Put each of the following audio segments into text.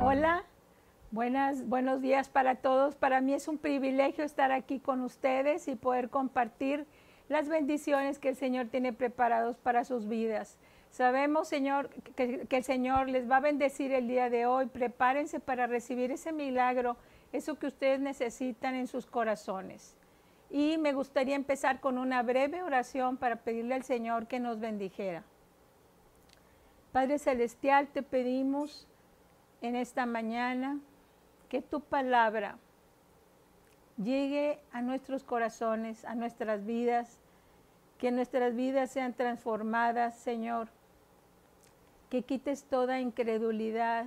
Hola, buenos días para todos. Para mí es un privilegio estar aquí con ustedes y poder compartir las bendiciones que el Señor tiene preparados para sus vidas. Sabemos, Señor, que el Señor les va a bendecir el día de hoy. Prepárense para recibir ese milagro, eso que ustedes necesitan en sus corazones. Y me gustaría empezar con una breve oración para pedirle al Señor que nos bendijera. Padre Celestial, te pedimos en esta mañana que tu palabra llegue a nuestros corazones, a nuestras vidas, que nuestras vidas sean transformadas, Señor, que quites toda incredulidad,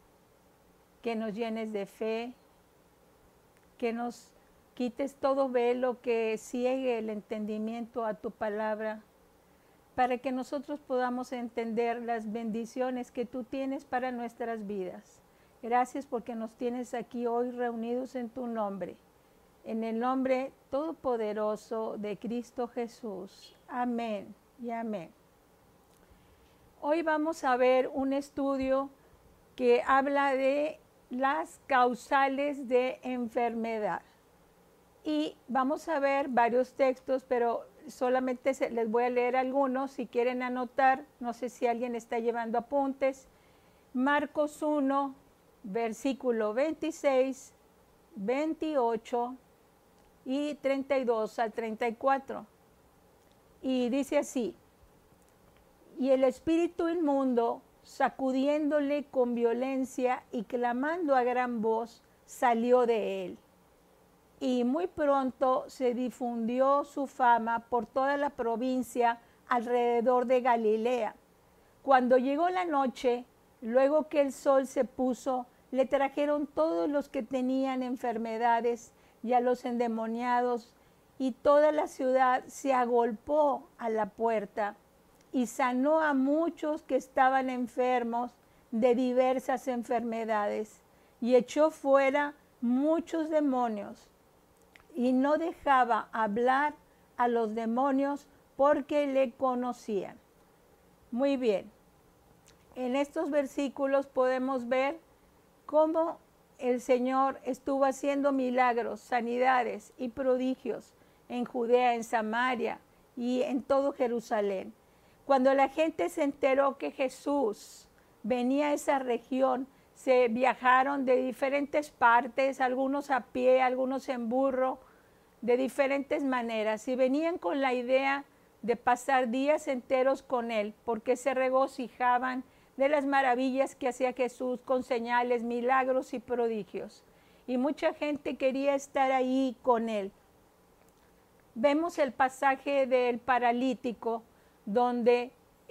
que nos llenes de fe, que nos quites todo velo que ciegue el entendimiento a tu palabra, para que nosotros podamos entender las bendiciones que tú tienes para nuestras vidas. Gracias porque nos tienes aquí hoy reunidos en tu nombre. En el nombre todopoderoso de Cristo Jesús. Amén y amén. Hoy vamos a ver un estudio que habla de las causales de enfermedad. Y vamos a ver varios textos, pero solamente les voy a leer algunos. Si quieren anotar, no sé si alguien está llevando apuntes. Marcos 1, versículo 26, 28 y 32 al 34. Y dice así: y el espíritu inmundo, sacudiéndole con violencia y clamando a gran voz, salió de él. Y muy pronto se difundió su fama por toda la provincia alrededor de Galilea. Cuando llegó la noche, luego que el sol se puso, le trajeron todos los que tenían enfermedades y a los endemoniados, y toda la ciudad se agolpó a la puerta y sanó a muchos que estaban enfermos de diversas enfermedades, y echó fuera muchos demonios. Y no dejaba hablar a los demonios porque le conocían. Muy bien. En estos versículos podemos ver cómo el Señor estuvo haciendo milagros, sanidades y prodigios en Judea, en Samaria y en todo Jerusalén. Cuando la gente se enteró que Jesús venía a esa región, se viajaron de diferentes partes, algunos a pie, algunos en burro, de diferentes maneras, y venían con la idea de pasar días enteros con él, porque se regocijaban de las maravillas que hacía Jesús con señales, milagros y prodigios. Y mucha gente quería estar ahí con él. Vemos el pasaje del paralítico, donde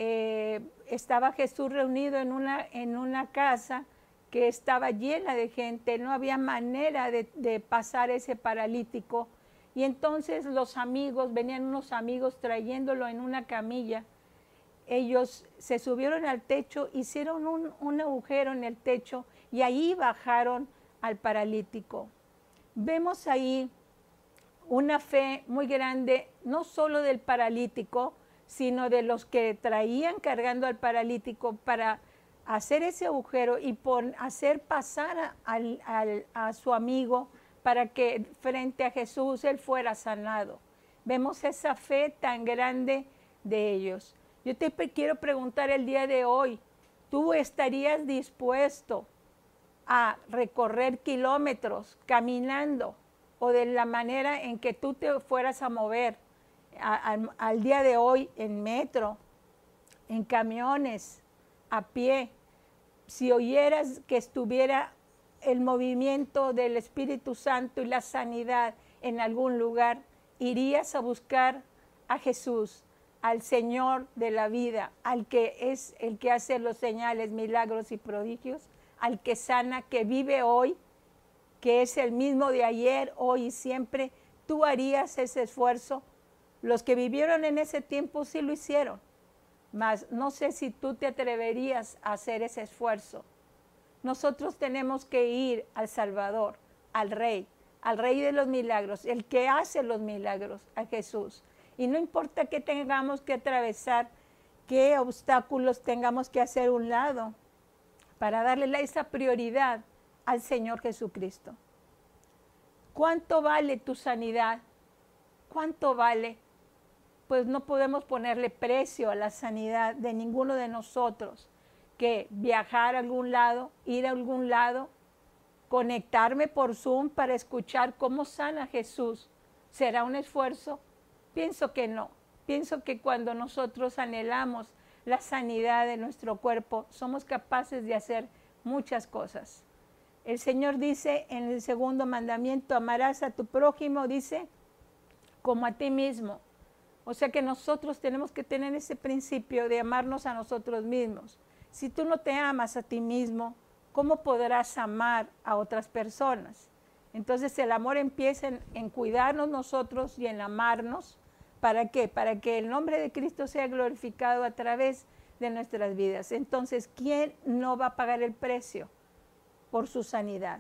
estaba Jesús reunido en una casa que estaba llena de gente. No había manera de pasar ese paralítico. Y entonces venían unos amigos trayéndolo en una camilla. Ellos se subieron al techo, hicieron un agujero en el techo y ahí bajaron al paralítico. Vemos ahí una fe muy grande, no solo del paralítico, sino de los que traían cargando al paralítico para hacer ese agujero y hacer pasar a su amigo para que frente a Jesús él fuera sanado. Vemos esa fe tan grande de ellos. Yo te quiero preguntar el día de hoy, ¿tú estarías dispuesto a recorrer kilómetros caminando o de la manera en que tú te fueras a mover al día de hoy en metro, en camiones, a pie? Si oyeras que estuviera el movimiento del Espíritu Santo y la sanidad en algún lugar, irías a buscar a Jesús, al Señor de la vida, al que es el que hace los señales, milagros y prodigios, al que sana, que vive hoy, que es el mismo de ayer, hoy y siempre. ¿Tú harías ese esfuerzo? Los que vivieron en ese tiempo sí lo hicieron, mas no sé si tú te atreverías a hacer ese esfuerzo. Nosotros tenemos que ir al Salvador, al Rey de los milagros, el que hace los milagros, a Jesús. Y no importa qué tengamos que atravesar, qué obstáculos tengamos que hacer a un lado, para darle esa prioridad al Señor Jesucristo. ¿Cuánto vale tu sanidad? ¿Cuánto vale? Pues no podemos ponerle precio a la sanidad de ninguno de nosotros, que viajar a algún lado, ir a algún lado, conectarme por Zoom para escuchar cómo sana Jesús, ¿será un esfuerzo? Pienso que no. Pienso que cuando nosotros anhelamos la sanidad de nuestro cuerpo, somos capaces de hacer muchas cosas. El Señor dice en el segundo mandamiento, amarás a tu prójimo, dice, como a ti mismo. O sea que nosotros tenemos que tener ese principio de amarnos a nosotros mismos. Si tú no te amas a ti mismo, ¿cómo podrás amar a otras personas? Entonces el amor empieza en cuidarnos nosotros y en amarnos. ¿Para qué? Para que el nombre de Cristo sea glorificado a través de nuestras vidas. Entonces, ¿quién no va a pagar el precio por su sanidad?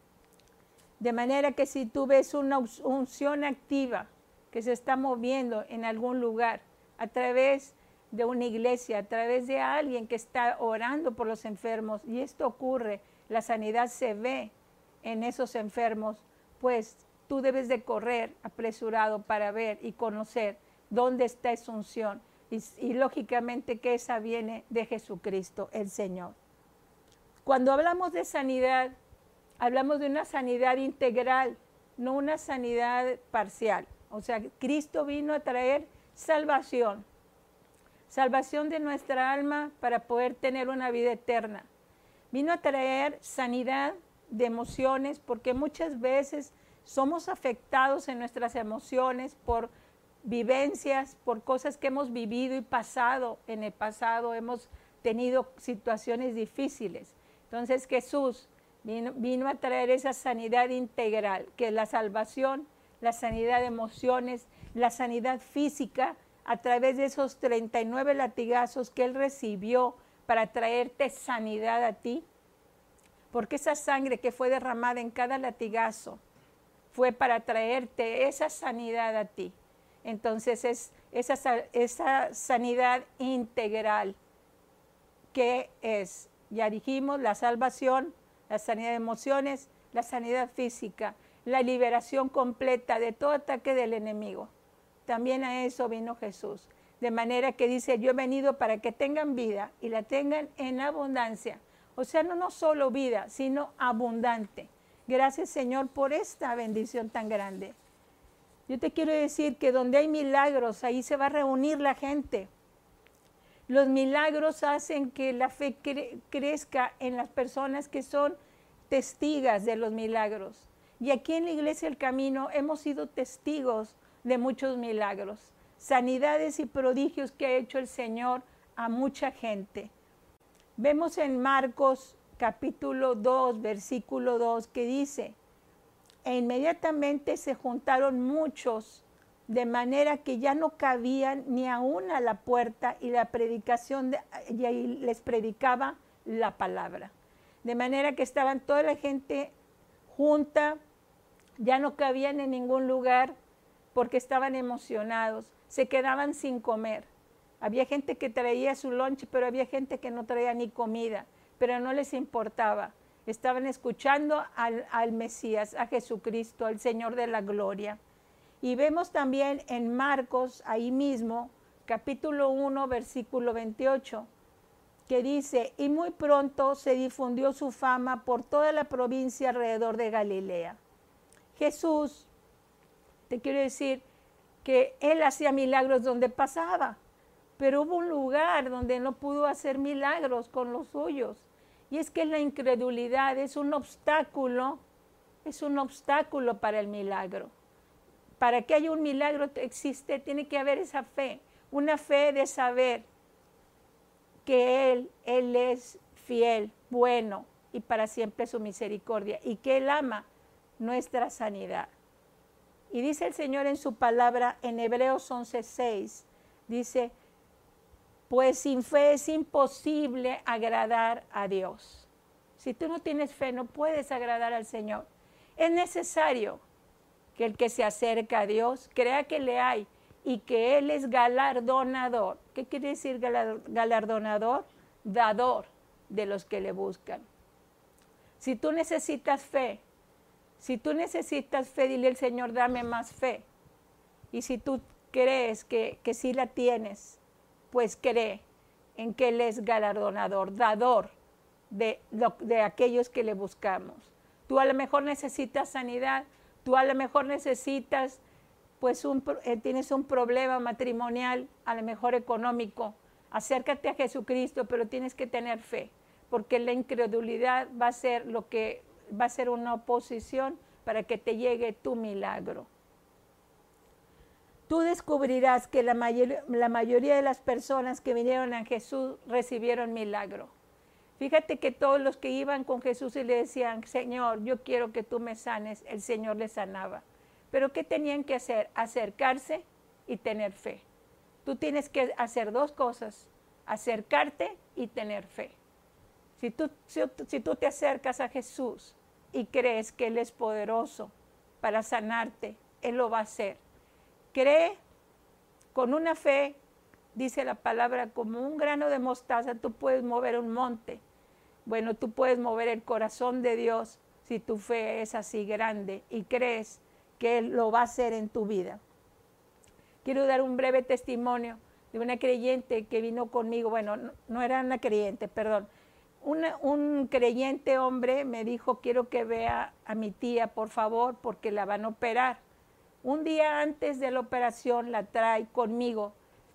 De manera que si tú ves una unción activa que se está moviendo en algún lugar a través de una iglesia, a través de alguien que está orando por los enfermos, y esto ocurre, la sanidad se ve en esos enfermos, pues tú debes de correr apresurado para ver y conocer dónde está esa unción. Y lógicamente que esa viene de Jesucristo, el Señor. Cuando hablamos de sanidad, hablamos de una sanidad integral, no una sanidad parcial. O sea, Cristo vino a traer salvación. Salvación de nuestra alma para poder tener una vida eterna. Vino a traer sanidad de emociones, porque muchas veces somos afectados en nuestras emociones por vivencias, por cosas que hemos vivido y pasado. En el pasado hemos tenido situaciones difíciles. Entonces Jesús vino a traer esa sanidad integral, que es la salvación, la sanidad de emociones, la sanidad física, a través de esos 39 latigazos que Él recibió para traerte sanidad a ti. Porque esa sangre que fue derramada en cada latigazo fue para traerte esa sanidad a ti. Entonces es esa sanidad integral que es, ya dijimos, la salvación, la sanidad de emociones, la sanidad física, la liberación completa de todo ataque del enemigo. También a eso vino Jesús. De manera que dice, yo he venido para que tengan vida y la tengan en abundancia. O sea, no solo vida, sino abundante. Gracias, Señor, por esta bendición tan grande. Yo te quiero decir que donde hay milagros, ahí se va a reunir la gente. Los milagros hacen que la fe crezca en las personas que son testigas de los milagros. Y aquí en la Iglesia El Camino hemos sido testigos de muchos milagros, sanidades y prodigios que ha hecho el Señor a mucha gente. Vemos en Marcos capítulo 2, versículo 2, que dice, e inmediatamente se juntaron muchos, de manera que ya no cabían ni aún a la puerta, y la predicación y ahí les predicaba la palabra. De manera que estaban toda la gente junta, ya no cabían en ningún lugar porque estaban emocionados, se quedaban sin comer. Había gente que traía su lunch, pero había gente que no traía ni comida, pero no les importaba. Estaban escuchando al Mesías, a Jesucristo, al Señor de la gloria. Y vemos también en Marcos, ahí mismo, capítulo 1, versículo 28, que dice, y muy pronto se difundió su fama por toda la provincia alrededor de Galilea. Jesús, te quiero decir que Él hacía milagros donde pasaba, pero hubo un lugar donde no pudo hacer milagros con los suyos. Y es que la incredulidad es un obstáculo para el milagro. Para que haya un milagro tiene que haber esa fe, una fe de saber que Él es fiel, bueno, y para siempre su misericordia, y que Él ama nuestra sanidad. Y dice el Señor en su palabra en Hebreos 11:6, dice, pues sin fe es imposible agradar a Dios. Si tú no tienes fe, no puedes agradar al Señor. Es necesario que el que se acerca a Dios crea que le hay y que Él es galardonador. ¿Qué quiere decir galardonador? Dador de los que le buscan. Si tú necesitas fe, dile al Señor, dame más fe. Y si tú crees que sí la tienes, pues cree en que Él es galardonador, dador de aquellos que le buscamos. Tú a lo mejor necesitas sanidad, tú a lo mejor necesitas, pues tienes un problema matrimonial, a lo mejor económico. Acércate a Jesucristo, pero tienes que tener fe, porque la incredulidad va a ser una oposición para que te llegue tu milagro. Tú descubrirás que la mayoría de las personas que vinieron a Jesús recibieron milagro. Fíjate que todos los que iban con Jesús y le decían, Señor, yo quiero que tú me sanes, el Señor les sanaba. Pero ¿qué tenían que hacer? Acercarse y tener fe. Tú tienes que hacer dos cosas, acercarte y tener fe. Si tú te acercas a Jesús y crees que Él es poderoso para sanarte, Él lo va a hacer. Cree con una fe, dice la palabra, como un grano de mostaza, tú puedes mover un monte. Bueno, tú puedes mover el corazón de Dios si tu fe es así grande y crees que Él lo va a hacer en tu vida. Quiero dar un breve testimonio de una creyente que vino conmigo. Bueno, no era una creyente, perdón. Un creyente hombre me dijo, quiero que vea a mi tía, por favor, porque la van a operar. Un día antes de la operación la trae conmigo.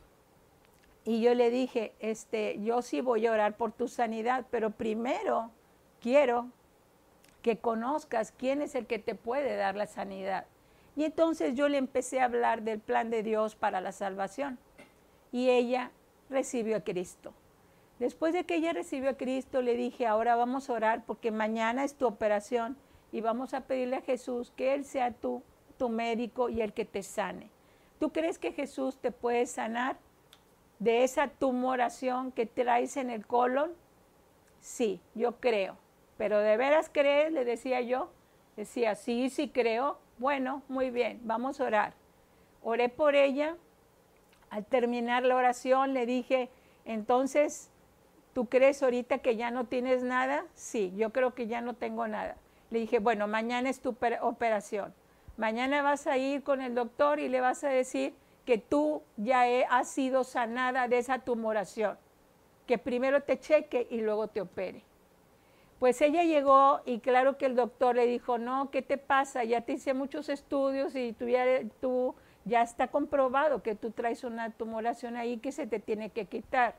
Y yo le dije, yo sí voy a orar por tu sanidad, pero primero quiero que conozcas quién es el que te puede dar la sanidad. Y entonces yo le empecé a hablar del plan de Dios para la salvación. Y ella recibió a Cristo. Después de que ella recibió a Cristo, le dije, ahora vamos a orar porque mañana es tu operación y vamos a pedirle a Jesús que Él sea tu médico y el que te sane. ¿Tú crees que Jesús te puede sanar de esa tumoración que traes en el colon? Sí, yo creo. Pero ¿de veras crees? Le decía yo. Decía, sí creo. Bueno, muy bien, vamos a orar. Oré por ella. Al terminar la oración le dije, entonces, ¿tú crees ahorita que ya no tienes nada? Sí, yo creo que ya no tengo nada. Le dije, bueno, mañana es tu operación. Mañana vas a ir con el doctor y le vas a decir que tú ya has sido sanada de esa tumoración. Que primero te cheque y luego te opere. Pues ella llegó y claro que el doctor le dijo, no, ¿qué te pasa? Ya te hice muchos estudios y tú ya está comprobado que tú traes una tumoración ahí que se te tiene que quitar.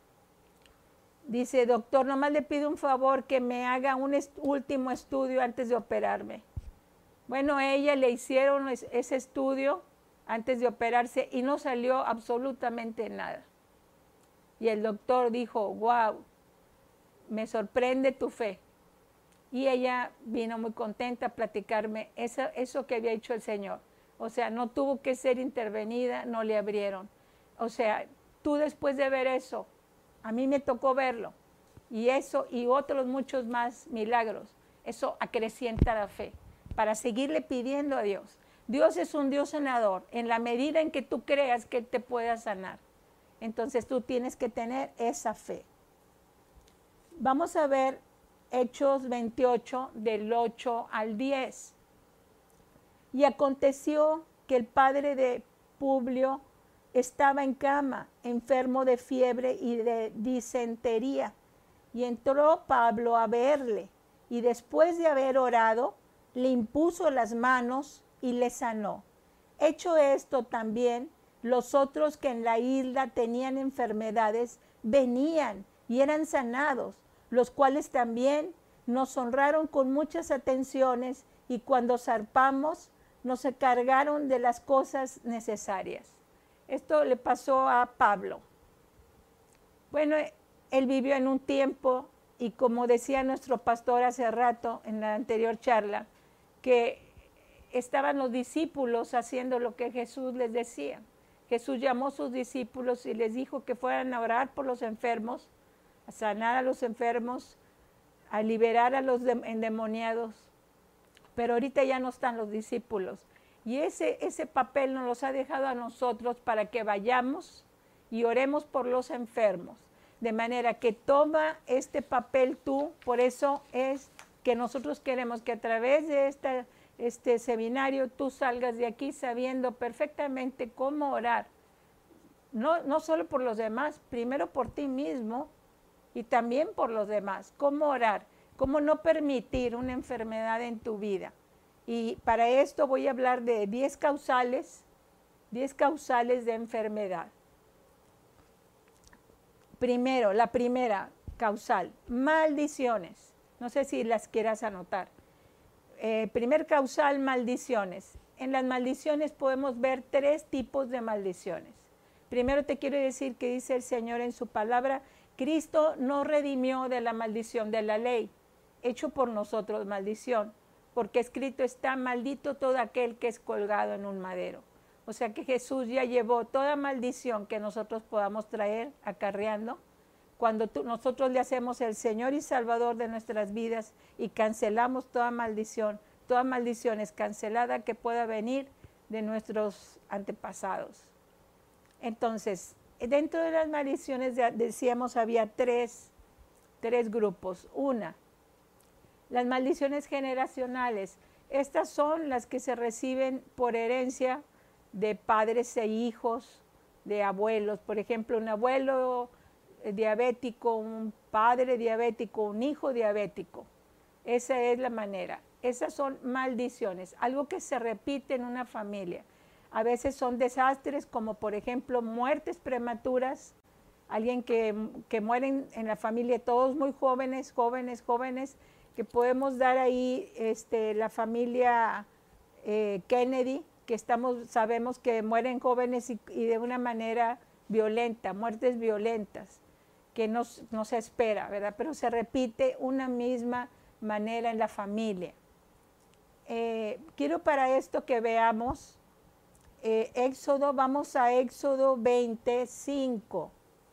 Dice, doctor, nomás le pido un favor que me haga un último estudio antes de operarme. Bueno, a ella le hicieron ese estudio antes de operarse y no salió absolutamente nada. Y el doctor dijo, wow, me sorprende tu fe. Y ella vino muy contenta a platicarme eso que había hecho el Señor. O sea, no tuvo que ser intervenida, no le abrieron. O sea, tú después de ver eso, a mí me tocó verlo. Y eso y otros muchos más milagros, eso acrecienta la fe para seguirle pidiendo a Dios. Dios es un Dios sanador en la medida en que tú creas que Él te pueda sanar. Entonces tú tienes que tener esa fe. Vamos a ver Hechos 28 del 8 al 10. Y aconteció que el padre de Publio estaba en cama, enfermo de fiebre y de disentería. Y entró Pablo a verle, y después de haber orado, le impuso las manos y le sanó. Hecho esto también, los otros que en la isla tenían enfermedades venían y eran sanados, los cuales también nos honraron con muchas atenciones y cuando zarpamos nos encargaron de las cosas necesarias. Esto le pasó a Pablo. Bueno, él vivió en un tiempo y como decía nuestro pastor hace rato en la anterior charla, que estaban los discípulos haciendo lo que Jesús les decía. Jesús llamó a sus discípulos y les dijo que fueran a orar por los enfermos, a sanar a los enfermos, a liberar a los endemoniados. Pero ahorita ya no están los discípulos. Y ese papel nos los ha dejado a nosotros para que vayamos y oremos por los enfermos. De manera que toma este papel tú, por eso es que nosotros queremos que a través de este seminario tú salgas de aquí sabiendo perfectamente cómo orar. No solo por los demás, primero por ti mismo y también por los demás. Cómo orar, cómo no permitir una enfermedad en tu vida. Y para esto voy a hablar de 10 causales de enfermedad. Primero, la primera causal, maldiciones. No sé si las quieras anotar. Primer causal, maldiciones. En las maldiciones podemos ver 3 tipos de maldiciones. Primero te quiero decir que dice el Señor en su palabra, Cristo nos redimió de la maldición de la ley, hecho por nosotros maldición, porque escrito está, maldito todo aquel que es colgado en un madero. O sea que Jesús ya llevó toda maldición que nosotros podamos traer acarreando. Cuando nosotros le hacemos el Señor y Salvador de nuestras vidas y cancelamos toda maldición es cancelada que pueda venir de nuestros antepasados. Entonces, dentro de las maldiciones, decíamos, había tres grupos. Una, las maldiciones generacionales. Estas son las que se reciben por herencia de padres e hijos, de abuelos. Por ejemplo, un abuelo diabético, un padre diabético, un hijo diabético. Esa es la manera. Esas son maldiciones, algo que se repite en una familia. A veces son desastres como por ejemplo muertes prematuras, alguien que mueren en la familia, todos muy jóvenes, que podemos dar ahí la familia Kennedy, que sabemos que mueren jóvenes y de una manera violenta, muertes violentas, que no se espera, ¿verdad? Pero se repite una misma manera en la familia. Quiero para esto que veamos vamos a Éxodo 25.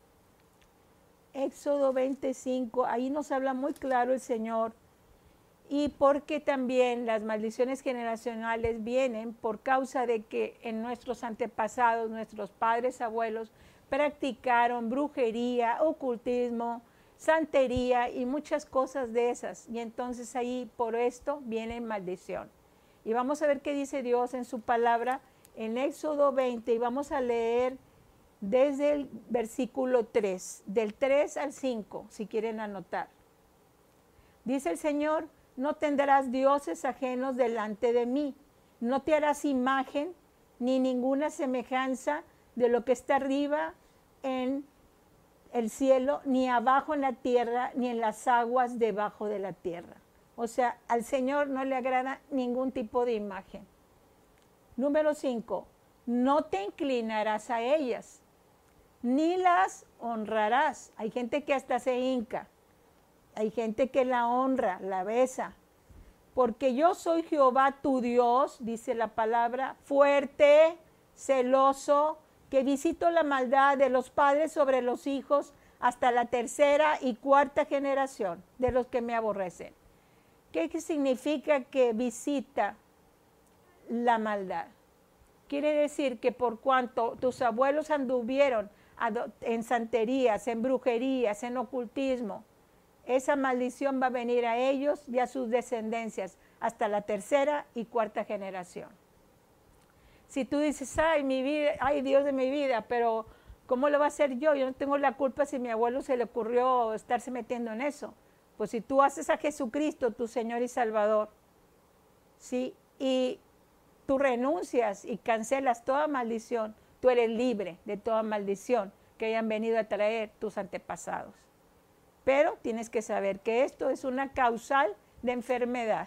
Éxodo 25, ahí nos habla muy claro el Señor, y porque también las maldiciones generacionales vienen por causa de que en nuestros antepasados, nuestros padres, abuelos, practicaron brujería, ocultismo, santería y muchas cosas de esas. Y entonces ahí por esto viene maldición. Y vamos a ver qué dice Dios en su palabra en Éxodo 20 y vamos a leer desde el versículo 3, del 3 al 5, si quieren anotar. Dice el Señor, no tendrás dioses ajenos delante de mí, no te harás imagen ni ninguna semejanza de lo que está arriba en el cielo, ni abajo en la tierra, ni en las aguas debajo de la tierra. O sea, al Señor no le agrada ningún tipo de imagen. Número 5, no te inclinarás a ellas, ni las honrarás. Hay gente que hasta se hinca, hay gente que la honra, la besa. Porque yo soy Jehová tu Dios, dice la palabra, fuerte, celoso, que visito la maldad de los padres sobre los hijos hasta la 3ª y 4ª generación de los que me aborrecen. ¿Qué significa que visita la maldad? Quiere decir que por cuanto tus abuelos anduvieron en santerías, en brujerías, en ocultismo, esa maldición va a venir a ellos y a sus descendencias hasta la 3ª y 4ª generación. Si tú dices, ay Dios de mi vida, pero ¿cómo lo va a hacer yo? Yo no tengo la culpa si a mi abuelo se le ocurrió estarse metiendo en eso. Pues si tú haces a Jesucristo tu Señor y Salvador, ¿sí? Y tú renuncias y cancelas toda maldición, tú eres libre de toda maldición que hayan venido a traer tus antepasados. Pero tienes que saber que esto es una causal de enfermedad,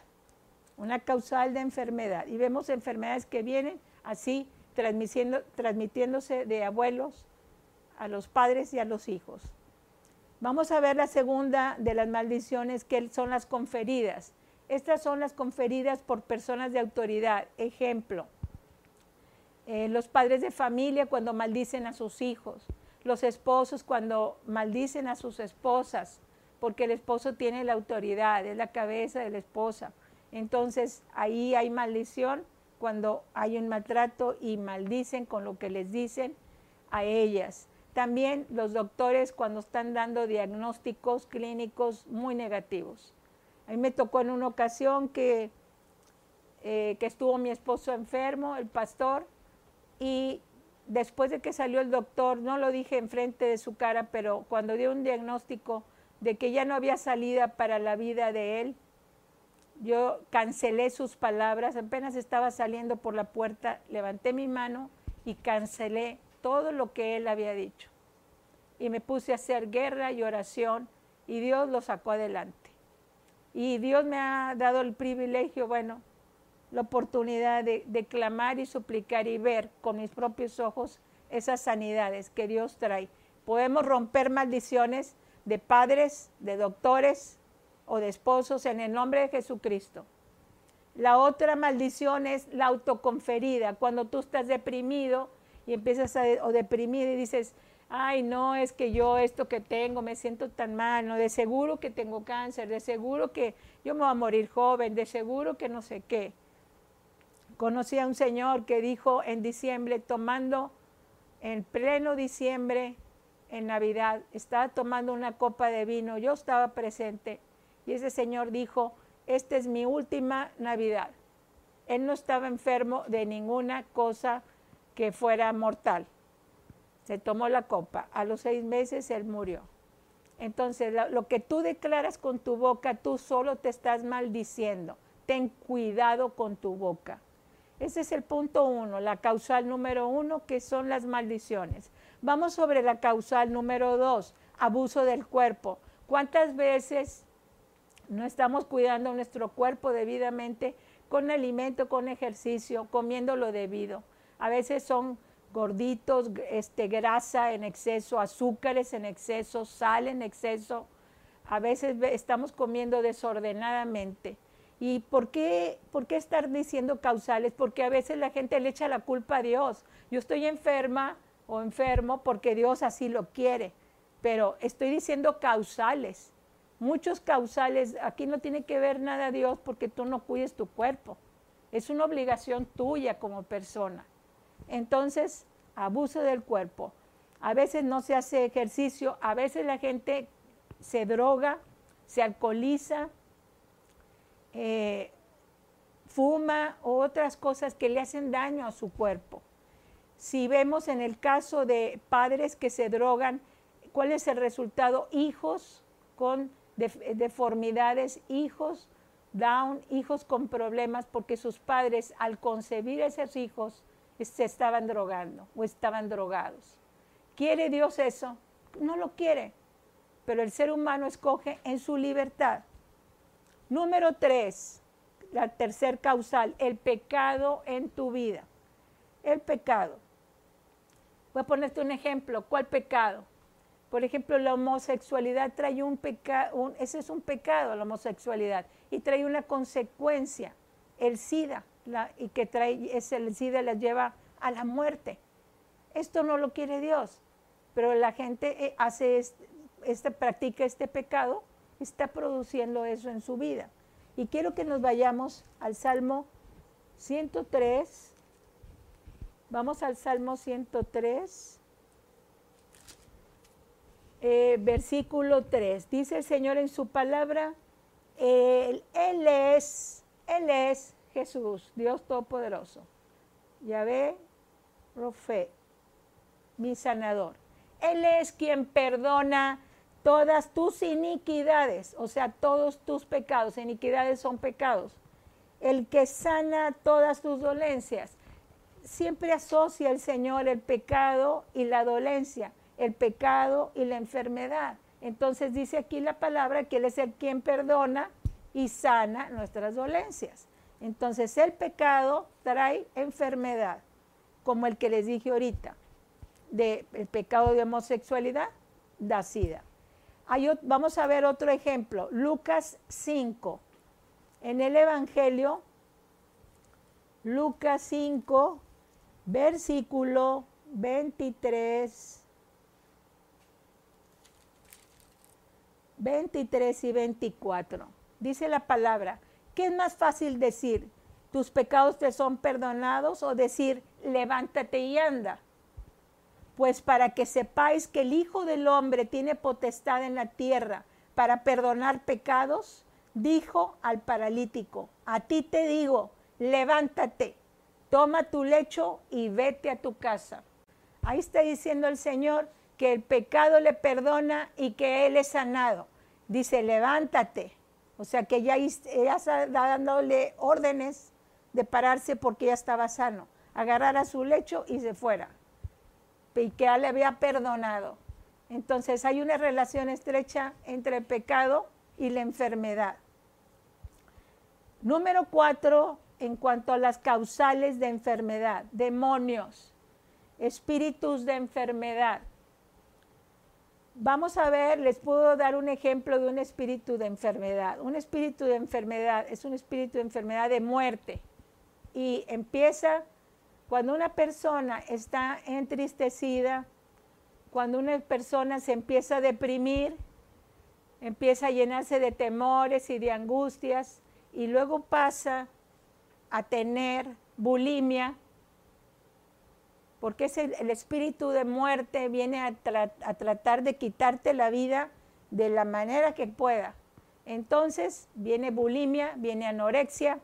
Y vemos enfermedades que vienen así, transmitiéndose de abuelos a los padres y a los hijos. Vamos a ver la segunda de las maldiciones, que son las conferidas. Estas son las conferidas por personas de autoridad. Ejemplo, los padres de familia cuando maldicen a sus hijos, los esposos cuando maldicen a sus esposas, porque el esposo tiene la autoridad, es la cabeza de la esposa. Entonces ahí hay maldición cuando hay un maltrato y maldicen con lo que les dicen a ellas. también los doctores cuando están dando diagnósticos clínicos muy negativos. A mí me tocó en una ocasión que estuvo mi esposo enfermo, el pastor, y después de que salió el doctor, no lo dije enfrente de su cara, pero cuando dio un diagnóstico de que ya no había salida para la vida de él, yo cancelé sus palabras, apenas estaba saliendo por la puerta, levanté mi mano y cancelé todo lo que él había dicho. Y me puse a hacer guerra y oración y Dios lo sacó adelante. Y Dios me ha dado el privilegio, bueno, la oportunidad de clamar y suplicar y ver con mis propios ojos esas sanidades que Dios trae. Podemos romper maldiciones de padres, de doctores o de esposos en el nombre de Jesucristo. La otra maldición es la autoconferida, cuando tú estás deprimido y empiezas o deprimido y dices, ay no, es que yo esto que tengo me siento tan mal, no, de seguro que tengo cáncer, de seguro que yo me voy a morir joven, de seguro que no sé qué. Conocí a un señor que dijo en diciembre, tomando en pleno diciembre, en Navidad, estaba tomando una copa de vino, yo estaba presente, y ese señor dijo, esta es mi última Navidad. Él no estaba enfermo de ninguna cosa que fuera mortal. Se tomó la copa, a los 6 meses él murió. Entonces, lo que tú declaras con tu boca, tú solo te estás maldiciendo. Ten cuidado con tu boca. Ese es el punto 1, la causal número 1, que son las maldiciones. Vamos sobre la causal número 2, abuso del cuerpo. ¿Cuántas veces no estamos cuidando nuestro cuerpo debidamente con alimento, con ejercicio, comiendo lo debido? A veces son gorditos, grasa en exceso, azúcares en exceso, sal en exceso. A veces estamos comiendo desordenadamente. ¿Y por qué estar diciendo causales? Porque a veces la gente le echa la culpa a Dios. Yo estoy enferma o enfermo porque Dios así lo quiere, pero estoy diciendo causales. Muchos causales, aquí no tiene que ver nada Dios porque tú no cuides tu cuerpo. Es una obligación tuya como persona. Entonces, abuso del cuerpo. A veces no se hace ejercicio, a veces la gente se droga, se alcoholiza, fuma o otras cosas que le hacen daño a su cuerpo. Si vemos en el caso de padres que se drogan, ¿cuál es el resultado? Hijos con deformidades, hijos down, hijos con problemas, porque sus padres al concebir a esos hijos se estaban drogando o estaban drogados. ¿Quiere Dios eso? No lo quiere, pero el ser humano escoge en su libertad. Número 3, la tercer causal, el pecado en tu vida. El pecado. Voy a ponerte un ejemplo. ¿Cuál pecado? Por ejemplo, la homosexualidad trae un pecado, ese es un pecado, la homosexualidad, y trae una consecuencia, el SIDA, y que el SIDA la lleva a la muerte. Esto no lo quiere Dios, pero la gente practica este pecado, está produciendo eso en su vida. Y quiero que nos vayamos al Salmo 103. Vamos al Salmo 103, versículo 3. Dice el Señor en su palabra, Él es Jesús, Dios Todopoderoso. Yahvé, Rofe, mi sanador. Él es quien perdona todas tus iniquidades, o sea, todos tus pecados. Iniquidades son pecados. El que sana todas tus dolencias. Siempre asocia el Señor el pecado y la dolencia, el pecado y la enfermedad. Entonces dice aquí la palabra que Él es el quien perdona y sana nuestras dolencias. Entonces el pecado trae enfermedad, como el que les dije ahorita, el pecado de homosexualidad da SIDA. Vamos a ver otro ejemplo, Lucas 5. En el Evangelio, Lucas 5, versículo 23 y 24. Dice la palabra, ¿qué es más fácil decir? ¿Tus pecados te son perdonados? O decir, levántate y anda. Pues para que sepáis que el Hijo del Hombre tiene potestad en la tierra para perdonar pecados, dijo al paralítico, a ti te digo, levántate, toma tu lecho y vete a tu casa. Ahí está diciendo el Señor que el pecado le perdona y que Él es sanado. Dice, levántate. O sea que ya está dándole órdenes de pararse porque ya estaba sano. Agarrara su lecho y se fuera. Y que Él le había perdonado. Entonces hay una relación estrecha entre el pecado y la enfermedad. Número 4, en cuanto a las causales de enfermedad, demonios, espíritus de enfermedad. Vamos a ver, les puedo dar un ejemplo de un espíritu de enfermedad. Un espíritu de enfermedad es un espíritu de enfermedad de muerte y empieza cuando una persona está entristecida, cuando una persona se empieza a deprimir, empieza a llenarse de temores y de angustias y luego pasa a tener bulimia, porque es el espíritu de muerte, viene a tratar de quitarte la vida de la manera que pueda. Entonces viene bulimia, viene anorexia,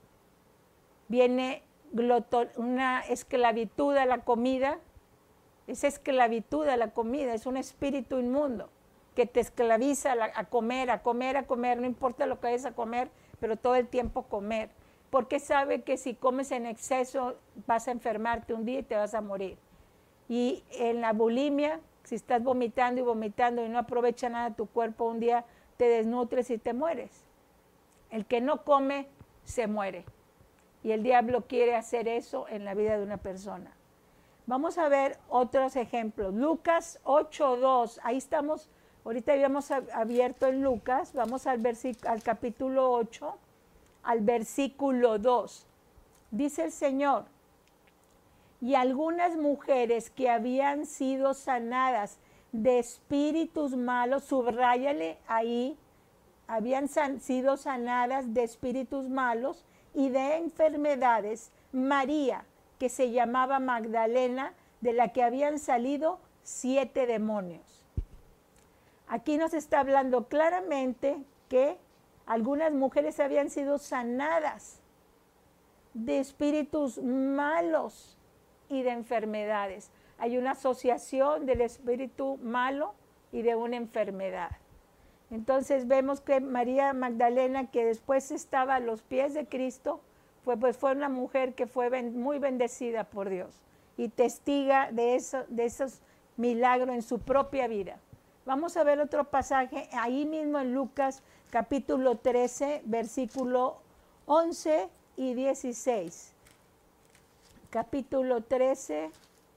viene una esclavitud a la comida. Esa esclavitud a la comida es un espíritu inmundo que te esclaviza a comer, a comer, a comer, no importa lo que vayas a comer, pero todo el tiempo comer. Porque sabe que si comes en exceso vas a enfermarte un día y te vas a morir. Y en la bulimia, si estás vomitando y no aprovecha nada tu cuerpo, un día te desnutres y te mueres. El que no come, se muere. Y el diablo quiere hacer eso en la vida de una persona. Vamos a ver otros ejemplos. Lucas 8:2, ahí estamos, ahorita habíamos abierto en Lucas, vamos al capítulo 8, al versículo 2. Dice el Señor, y algunas mujeres que habían sido sanadas de espíritus malos, subráyale ahí, habían sido sanadas de espíritus malos y de enfermedades, María, que se llamaba Magdalena, de la que habían salido 7 demonios. Aquí nos está hablando claramente que algunas mujeres habían sido sanadas de espíritus malos y de enfermedades. Hay una asociación del espíritu malo y de una enfermedad. Entonces vemos que María Magdalena, que después estaba a los pies de Cristo, fue una mujer que fue muy bendecida por Dios y testiga de esos milagros en su propia vida. Vamos a ver otro pasaje ahí mismo en Lucas capítulo 13, versículo 11 y 16. Capítulo 13,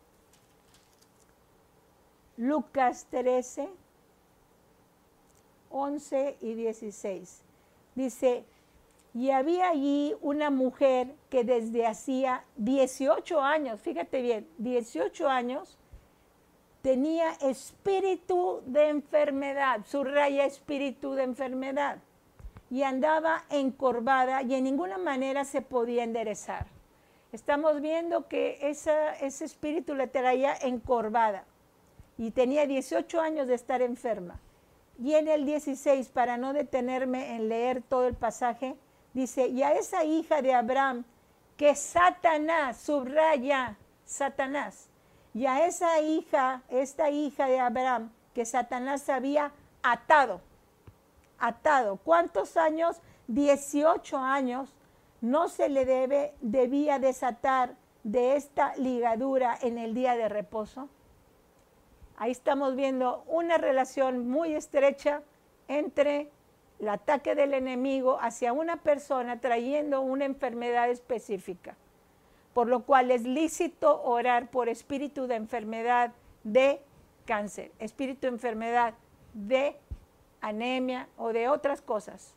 Lucas 13, 11 y 16. Dice, y había allí una mujer que desde hacía 18 años, fíjate bien, 18 años, tenía espíritu de enfermedad, subraya espíritu de enfermedad, y andaba encorvada y en ninguna manera se podía enderezar. Estamos viendo que ese espíritu la traía encorvada y tenía 18 años de estar enferma. Y en el 16, para no detenerme en leer todo el pasaje, dice, y a esa hija de Abraham que Satanás, subraya Satanás, y a esta hija de Abraham que Satanás había atado. ¿Cuántos años? 18 años. No se le debía desatar de esta ligadura en el día de reposo. Ahí estamos viendo una relación muy estrecha entre el ataque del enemigo hacia una persona trayendo una enfermedad específica, por lo cual es lícito orar por espíritu de enfermedad de cáncer, espíritu de enfermedad de anemia o de otras cosas.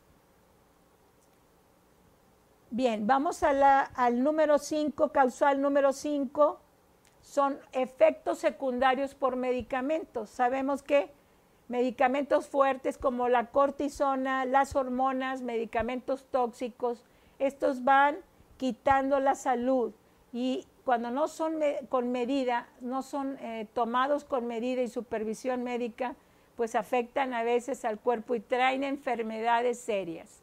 Bien, vamos al número 5, causal número 5, son efectos secundarios por medicamentos. Sabemos que medicamentos fuertes como la cortisona, las hormonas, medicamentos tóxicos, estos van quitando la salud y cuando no son con medida, no son tomados con medida y supervisión médica, pues afectan a veces al cuerpo y traen enfermedades serias.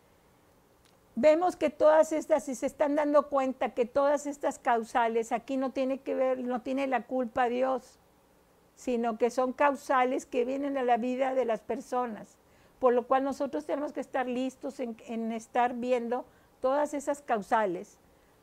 Vemos que todas estas, si se están dando cuenta que todas estas causales, aquí no tiene que ver, no tiene la culpa Dios, sino que son causales que vienen a la vida de las personas, por lo cual nosotros tenemos que estar listos en estar viendo todas esas causales.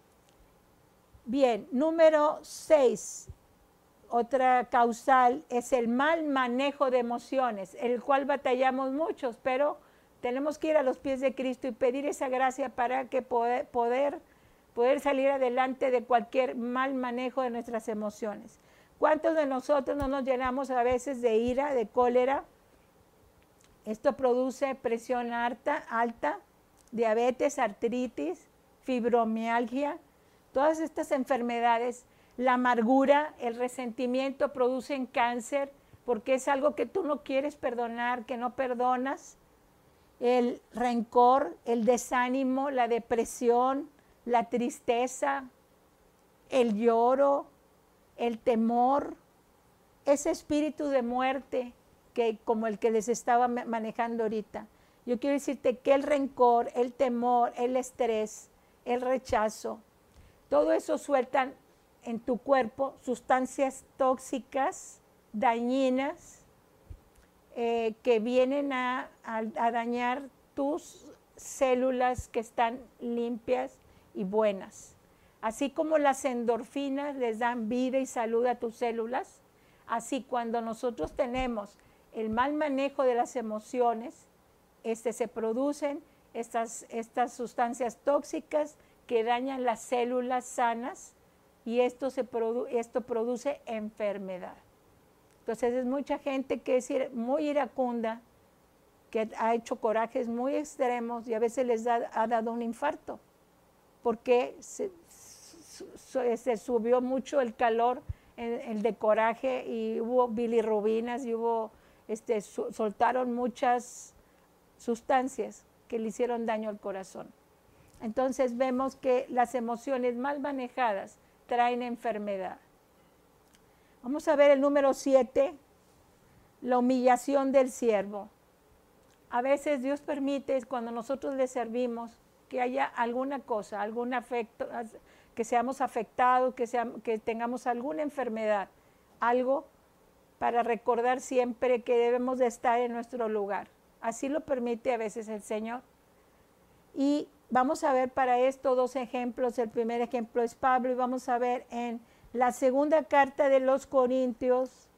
Bien, número 6, otra causal es el mal manejo de emociones, el cual batallamos muchos, pero tenemos que ir a los pies de Cristo y pedir esa gracia para que poder salir adelante de cualquier mal manejo de nuestras emociones. ¿Cuántos de nosotros no nos llenamos a veces de ira, de cólera? Esto produce presión alta, diabetes, artritis, fibromialgia, todas estas enfermedades. La amargura, el resentimiento producen cáncer porque es algo que tú no quieres perdonar, que no perdonas. El rencor, el desánimo, la depresión, la tristeza, el lloro, el temor, ese espíritu de muerte que como el que les estaba manejando ahorita. Yo quiero decirte que el rencor, el temor, el estrés, el rechazo, todo eso sueltan en tu cuerpo sustancias tóxicas, dañinas, que vienen a dañar tus células que están limpias y buenas. Así como las endorfinas les dan vida y salud a tus células, así cuando nosotros tenemos el mal manejo de las emociones, se producen estas sustancias tóxicas que dañan las células sanas y esto produce enfermedad. Entonces es mucha gente que es muy iracunda, que ha hecho corajes muy extremos y a veces les ha dado un infarto, porque se subió mucho el calor, el de coraje, y hubo bilirrubinas y soltaron muchas sustancias que le hicieron daño al corazón. Entonces vemos que las emociones mal manejadas traen enfermedad. Vamos a ver el número 7, la humillación del siervo. A veces Dios permite, cuando nosotros le servimos, que haya alguna cosa, algún afecto, que seamos afectados, que tengamos alguna enfermedad, algo para recordar siempre que debemos de estar en nuestro lugar. Así lo permite a veces el Señor. Y vamos a ver para esto dos ejemplos. El primer ejemplo es Pablo y vamos a ver en la segunda carta de los Corintios,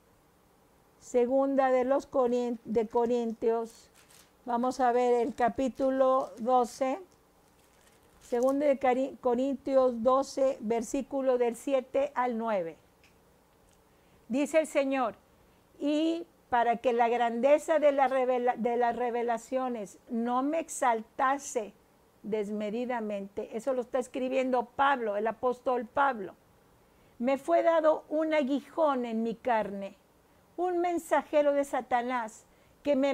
Corintios, vamos a ver el capítulo 12, segunda de Corintios 12, versículo del 7 al 9. Dice el Señor, y para que la grandeza de las revelaciones no me exaltase desmedidamente, eso lo está escribiendo Pablo, el apóstol Pablo, me fue dado un aguijón en mi carne, un mensajero de Satanás que me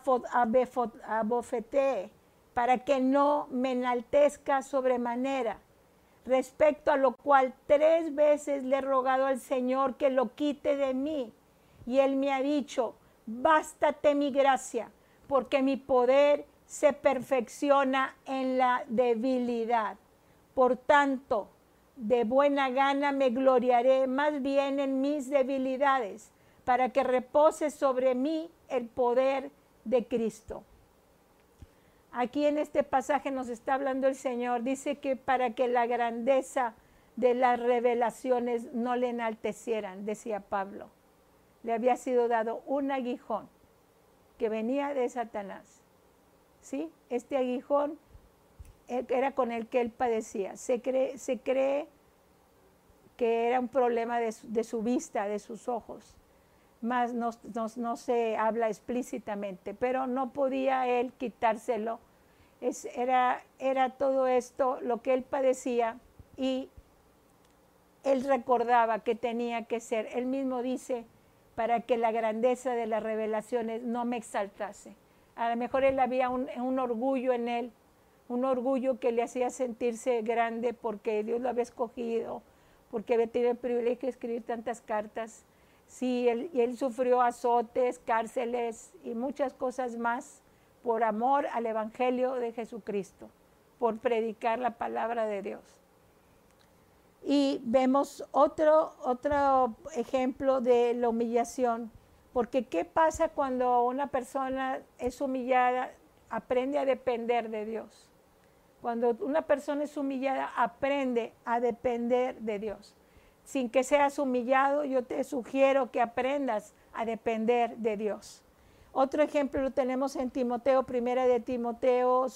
abofetee para que no me enaltezca sobremanera, respecto a lo cual 3 veces le he rogado al Señor que lo quite de mí. Y Él me ha dicho, bástate mi gracia, porque mi poder se perfecciona en la debilidad. Por tanto, de buena gana me gloriaré más bien en mis debilidades, para que repose sobre mí el poder de Cristo. Aquí en este pasaje nos está hablando el Señor, dice que para que la grandeza de las revelaciones no le enaltecieran, decía Pablo. Le había sido dado un aguijón que venía de Satanás. ¿Sí? Este aguijón era con el que él padecía. Se cree que era un problema de su vista, de sus ojos. Más no se habla explícitamente, pero no podía él quitárselo. Era todo esto lo que él padecía y él recordaba que tenía que ser. Él mismo dice, para que la grandeza de las revelaciones no me exaltase. A lo mejor él había un orgullo en él, un orgullo que le hacía sentirse grande porque Dios lo había escogido, porque había tenido el privilegio de escribir tantas cartas. Sí, él sufrió azotes, cárceles y muchas cosas más por amor al Evangelio de Jesucristo, por predicar la palabra de Dios. Y vemos otro ejemplo de la humillación, porque ¿qué pasa cuando una persona es humillada? Aprende a depender de Dios. Cuando una persona es humillada, aprende a depender de Dios. Sin que seas humillado, yo te sugiero que aprendas a depender de Dios. Otro ejemplo lo tenemos en Timoteo, primera de Timoteo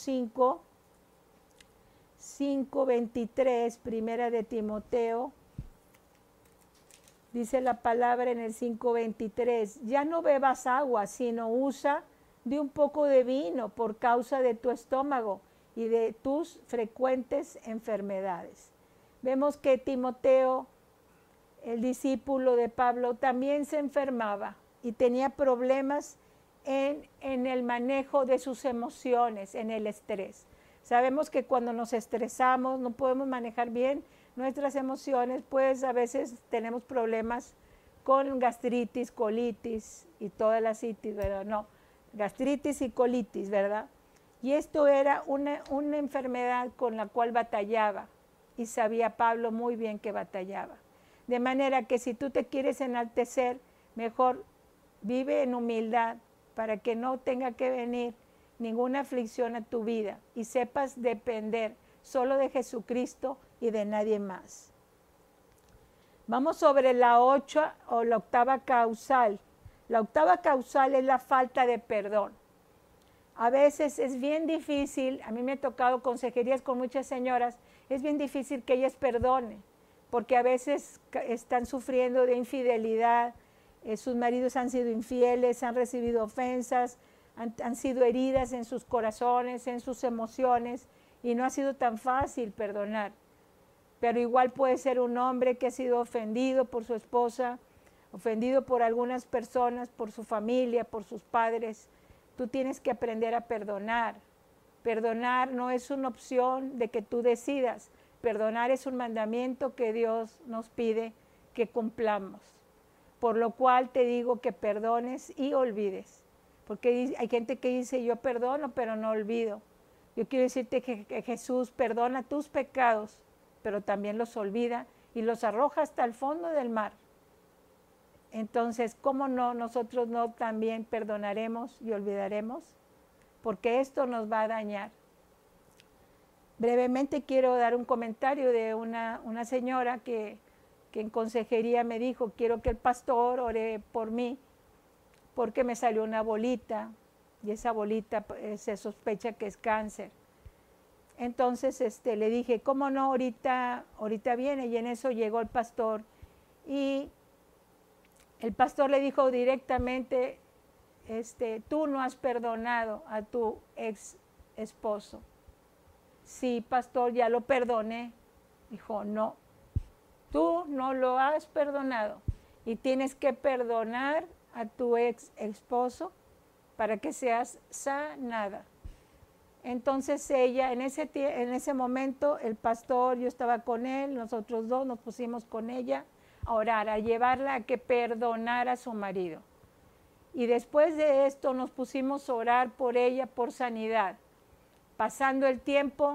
5:23, primera de Timoteo. Dice la palabra en el 5:23, ya no bebas agua, sino usa de un poco de vino por causa de tu estómago y de tus frecuentes enfermedades. Vemos que Timoteo, el discípulo de Pablo, también se enfermaba y tenía problemas en el manejo de sus emociones, en el estrés. Sabemos que cuando nos estresamos no podemos manejar bien nuestras emociones, pues a veces tenemos problemas con gastritis, colitis y todas las itis, ¿verdad? No, gastritis y colitis, ¿verdad? Y esto era una enfermedad con la cual batallaba y sabía Pablo muy bien que batallaba. De manera que si tú te quieres enaltecer, mejor vive en humildad para que no tenga que venir ninguna aflicción a tu vida y sepas depender solo de Jesucristo y de nadie más. Vamos sobre la 8 o la octava causal. La octava causal es la falta de perdón. A veces es bien difícil, a mí me ha tocado consejerías con muchas señoras, es bien difícil que ellas perdonen, porque a veces están sufriendo de infidelidad, sus maridos han sido infieles, han recibido ofensas, han sido heridas en sus corazones, en sus emociones, y no ha sido tan fácil perdonar. Pero igual puede ser un hombre que ha sido ofendido por su esposa, ofendido por algunas personas, por su familia, por sus padres. Tú tienes que aprender a perdonar. Perdonar no es una opción de que tú decidas. Perdonar es un mandamiento que Dios nos pide que cumplamos. Por lo cual te digo que perdones y olvides. Porque hay gente que dice, yo perdono, pero no olvido. Yo quiero decirte que Jesús perdona tus pecados, pero también los olvida y los arroja hasta el fondo del mar. Entonces, ¿cómo no nosotros no también perdonaremos y olvidaremos? Porque esto nos va a dañar. Brevemente quiero dar un comentario de una señora que en consejería me dijo, quiero que el pastor ore por mí, porque me salió una bolita, y esa bolita se sospecha que es cáncer. Entonces le dije, ¿cómo no? Ahorita viene, y en eso llegó el pastor, y el pastor le dijo directamente, tú no has perdonado a tu ex esposo. Sí, pastor, ya lo perdoné. Dijo, no, tú no lo has perdonado y tienes que perdonar a tu ex esposo para que seas sanada. Entonces ella, en ese momento, el pastor, yo estaba con él, nosotros dos nos pusimos con ella a orar, a llevarla a que perdonara a su marido. Y después de esto nos pusimos a orar por ella, por sanidad. Pasando el tiempo,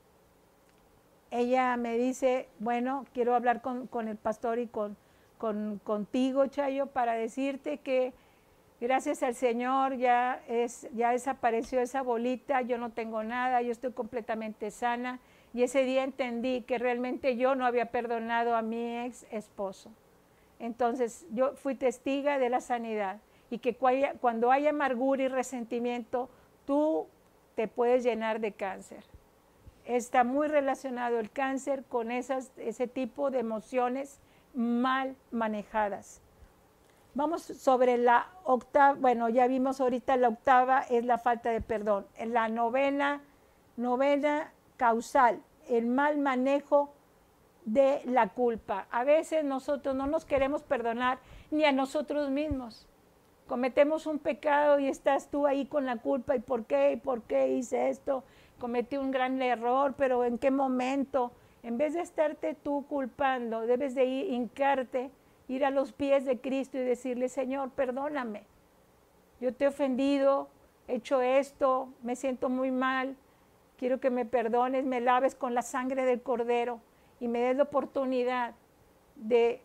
ella me dice, bueno, quiero hablar con el pastor y contigo, Chayo, para decirte que gracias al Señor ya desapareció esa bolita, yo no tengo nada, yo estoy completamente sana. Y ese día entendí que realmente yo no había perdonado a mi ex esposo. Entonces yo fui testiga de la sanidad y que cuando hay amargura y resentimiento, tú te puedes llenar de cáncer. Está muy relacionado el cáncer con ese tipo de emociones mal manejadas. Vamos sobre la octava, bueno, ya vimos ahorita la octava es la falta de perdón. En la novena causal, el mal manejo de la culpa. A veces nosotros no nos queremos perdonar ni a nosotros mismos. Cometemos un pecado y estás tú ahí con la culpa. ¿Y por qué? ¿Y por qué hice esto? Cometí un gran error, pero ¿en qué momento? En vez de estarte tú culpando, debes de hincarte, ir a los pies de Cristo y decirle, Señor, perdóname. Yo te he ofendido, he hecho esto, me siento muy mal. Quiero que me perdones, me laves con la sangre del Cordero y me des la oportunidad de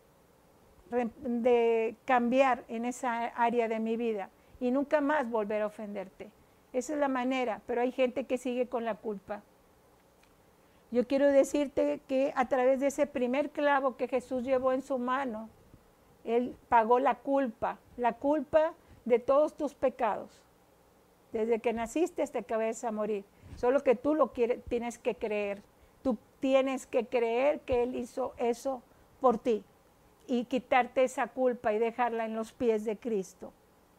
cambiar en esa área de mi vida y nunca más volver a ofenderte. Esa es la manera, pero hay gente que sigue con la culpa. Yo quiero decirte que a través de ese primer clavo que Jesús llevó en su mano, Él pagó la culpa de todos tus pecados. Desde que naciste hasta que vayas a morir. Solo que tú tienes que creer. Tú tienes que creer que Él hizo eso por ti y quitarte esa culpa y dejarla en los pies de Cristo.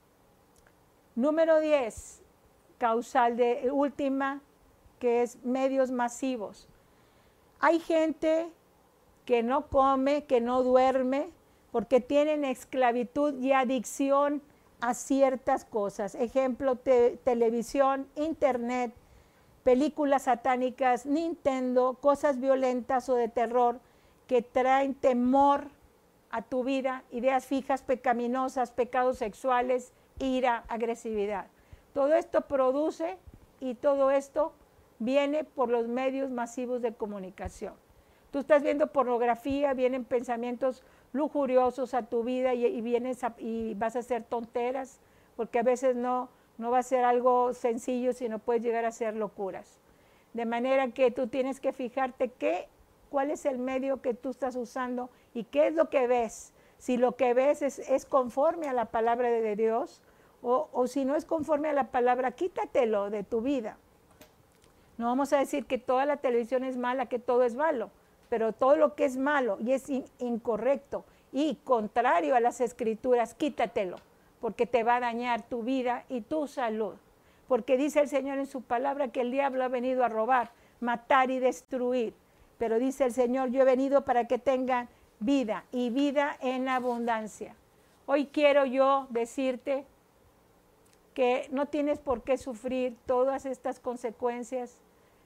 Número 10, causal de última, que es medios masivos. Hay gente que no come, que no duerme, porque tienen esclavitud y adicción a ciertas cosas. Ejemplo, televisión, internet, películas satánicas, Nintendo, cosas violentas o de terror que traen temor a tu vida, ideas fijas pecaminosas, pecados sexuales, ira, agresividad. Todo esto produce y todo esto viene por los medios masivos de comunicación. Tú estás viendo pornografía, vienen pensamientos lujuriosos a tu vida y vas a hacer tonteras, porque a veces no va a ser algo sencillo, sino puedes llegar a ser locuras. De manera que tú tienes que fijarte cuál es el medio que tú estás usando y qué es lo que ves. Si lo que ves es conforme a la palabra de Dios o si no es conforme a la palabra, quítatelo de tu vida. No vamos a decir que toda la televisión es mala, que todo es malo, pero todo lo que es malo y es incorrecto y contrario a las Escrituras, quítatelo, porque te va a dañar tu vida y tu salud. Porque dice el Señor en su palabra que el diablo ha venido a robar, matar y destruir. Pero dice el Señor, yo he venido para que tengan vida y vida en abundancia. Hoy quiero yo decirte que no tienes por qué sufrir todas estas consecuencias.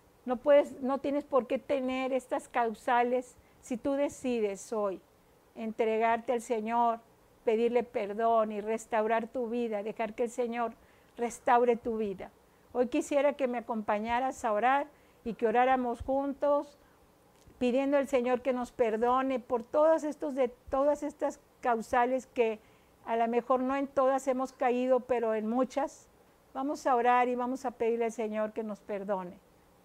No tienes por qué tener estas causales si tú decides hoy entregarte al Señor, pedirle perdón y restaurar tu vida, dejar que el Señor restaure tu vida. Hoy quisiera que me acompañaras a orar y que oráramos juntos, pidiendo al Señor que nos perdone por todas estas causales que a lo mejor no en todas hemos caído, pero en muchas. Vamos a orar y vamos a pedirle al Señor que nos perdone.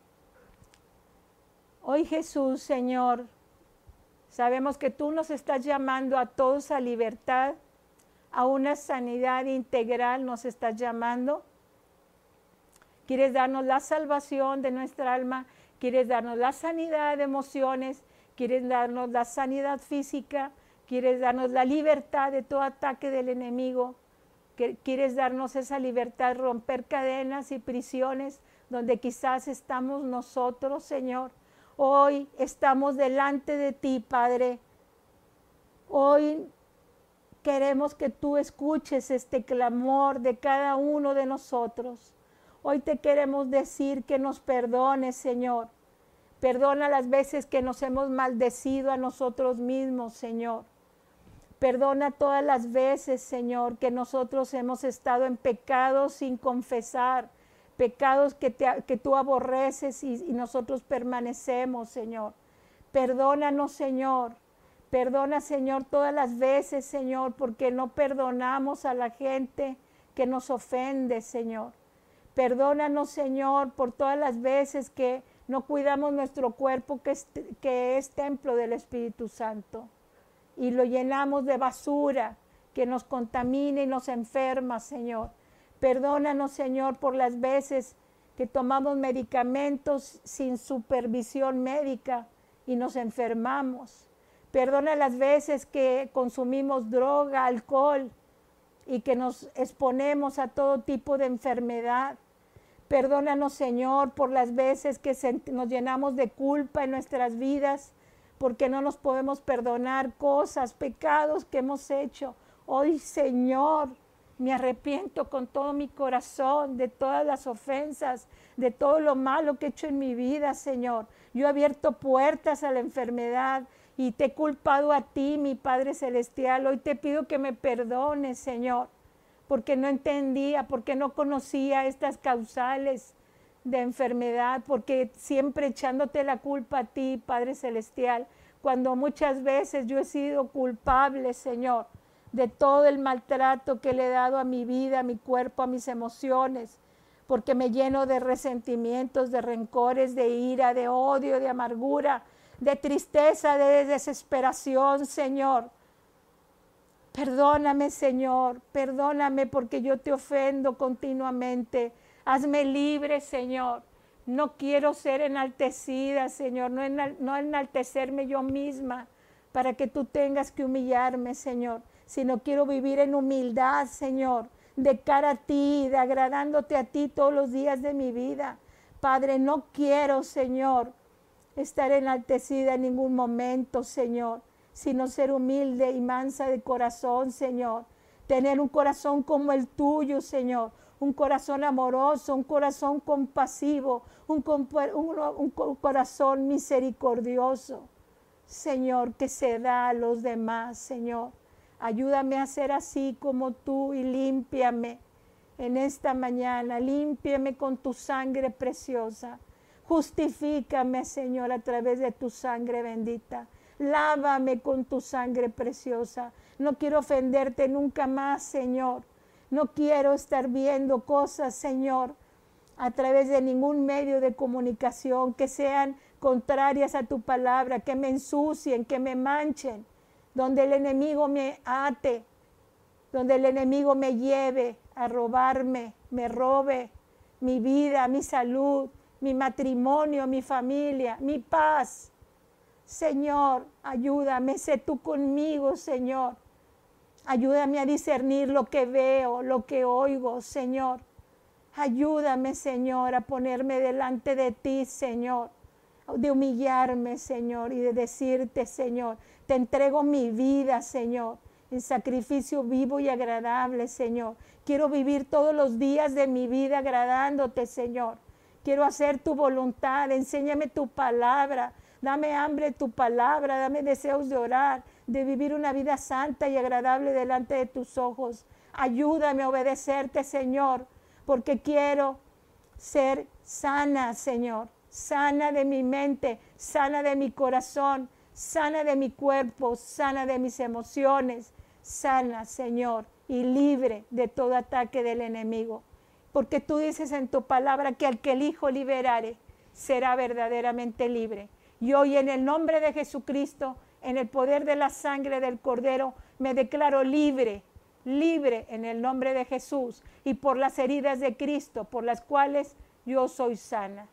Hoy Jesús, Señor, sabemos que tú nos estás llamando a todos a libertad, a una sanidad integral nos estás llamando. Quieres darnos la salvación de nuestra alma, quieres darnos la sanidad de emociones, quieres darnos la sanidad física, quieres darnos la libertad de todo ataque del enemigo, quieres darnos esa libertad, romper cadenas y prisiones donde quizás estamos nosotros, Señor. Hoy estamos delante de ti, Padre. Hoy queremos que tú escuches este clamor de cada uno de nosotros. Hoy te queremos decir que nos perdones, Señor. Perdona las veces que nos hemos maldecido a nosotros mismos, Señor. Perdona todas las veces, Señor, que nosotros hemos estado en pecados sin confesar, pecados que tú aborreces y nosotros permanecemos, Señor. Perdónanos, Señor. Perdona, Señor, todas las veces, Señor, porque no perdonamos a la gente que nos ofende, Señor. Perdónanos, Señor, por todas las veces que no cuidamos nuestro cuerpo, que es templo del Espíritu Santo, y lo llenamos de basura que nos contamina y nos enferma, Señor. Perdónanos, Señor, por las veces que tomamos medicamentos sin supervisión médica y nos enfermamos. Perdona las veces que consumimos droga, alcohol y que nos exponemos a todo tipo de enfermedad. Perdónanos, Señor, por las veces que nos llenamos de culpa en nuestras vidas, porque no nos podemos perdonar cosas, pecados que hemos hecho. Hoy, Señor, Me arrepiento con todo mi corazón de todas las ofensas, de todo lo malo que he hecho en mi vida, Señor. Yo he abierto puertas a la enfermedad y te he culpado a ti, mi Padre Celestial. Hoy te pido que me perdones, Señor, porque no entendía, porque no conocía estas causales de enfermedad, porque siempre echándote la culpa a ti, Padre Celestial, cuando muchas veces yo he sido culpable, Señor, de todo el maltrato que le he dado a mi vida, a mi cuerpo, a mis emociones, porque me lleno de resentimientos, de rencores, de ira, de odio, de amargura, de tristeza, de desesperación, Señor. Perdóname, Señor, perdóname porque yo te ofendo continuamente. Hazme libre, Señor. No quiero ser enaltecida, Señor, no enaltecerme yo misma para que tú tengas que humillarme, Señor, sino quiero vivir en humildad, Señor, de cara a ti, de agradándote a ti todos los días de mi vida. Padre, no quiero, Señor, estar enaltecida en ningún momento, Señor, sino ser humilde y mansa de corazón, Señor. Tener un corazón como el tuyo, Señor. Un corazón amoroso, un corazón compasivo, un corazón misericordioso, Señor, que se da a los demás, Señor. Ayúdame a ser así como tú y límpiame en esta mañana, límpiame con tu sangre preciosa. Justifícame, Señor, a través de tu sangre bendita. Lávame con tu sangre preciosa. No quiero ofenderte nunca más, Señor. No quiero estar viendo cosas, Señor, a través de ningún medio de comunicación que sean contrarias a tu palabra, que me ensucien, que me manchen, donde el enemigo me ate, donde el enemigo me lleve a robarme, me robe mi vida, mi salud, mi matrimonio, mi familia, mi paz. Señor, ayúdame, sé tú conmigo, Señor. Ayúdame a discernir lo que veo, lo que oigo, Señor. Ayúdame, Señor, a ponerme delante de ti, Señor. De humillarme, Señor, y de decirte, Señor, te entrego mi vida, Señor, en sacrificio vivo y agradable, Señor. Quiero vivir todos los días de mi vida agradándote, Señor. Quiero hacer tu voluntad, enséñame tu palabra. Dame hambre de tu palabra, dame deseos de orar, de vivir una vida santa y agradable delante de tus ojos. Ayúdame a obedecerte, Señor, porque quiero ser sana, Señor, sana de mi mente, sana de mi corazón, sana de mi cuerpo, sana de mis emociones, sana, Señor, y libre de todo ataque del enemigo. Porque tú dices en tu palabra que al que el Hijo liberare será verdaderamente libre. Y hoy en el nombre de Jesucristo, en el poder de la sangre del Cordero, me declaro libre, libre en el nombre de Jesús y por las heridas de Cristo, por las cuales yo soy sana.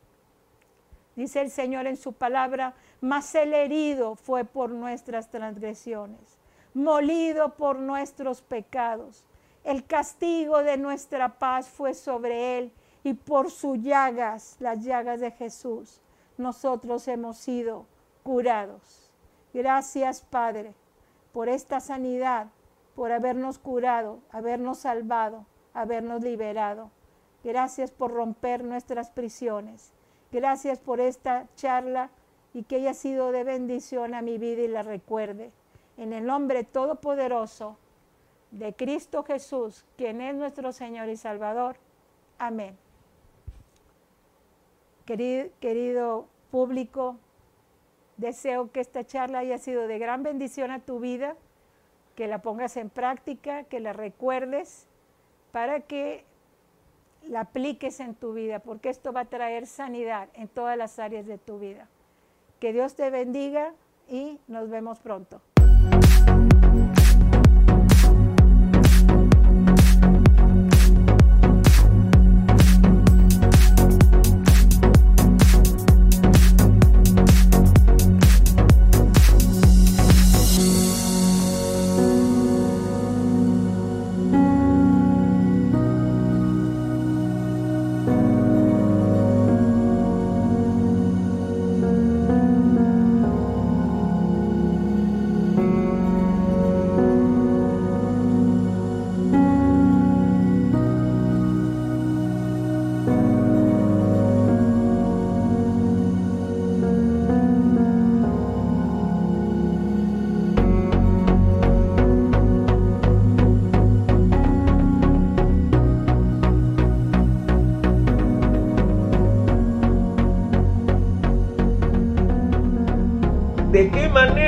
Dice el Señor en su palabra, mas el herido fue por nuestras transgresiones, molido por nuestros pecados. El castigo de nuestra paz fue sobre él y por sus llagas, las llagas de Jesús, nosotros hemos sido curados. Gracias, Padre, por esta sanidad, por habernos curado, habernos salvado, habernos liberado. Gracias por romper nuestras prisiones. Gracias por esta charla y que haya sido de bendición a mi vida y la recuerde. En el nombre todopoderoso de Cristo Jesús, quien es nuestro Señor y Salvador. Amén. Querido público, deseo que esta charla haya sido de gran bendición a tu vida, que la pongas en práctica, que la recuerdes para que la apliques en tu vida, porque esto va a traer sanidad en todas las áreas de tu vida. Que Dios te bendiga y nos vemos pronto.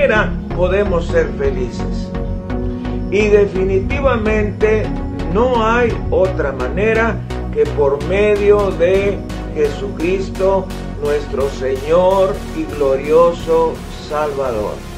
manera podemos ser felices. Y definitivamente no hay otra manera que por medio de Jesucristo, nuestro Señor y glorioso Salvador.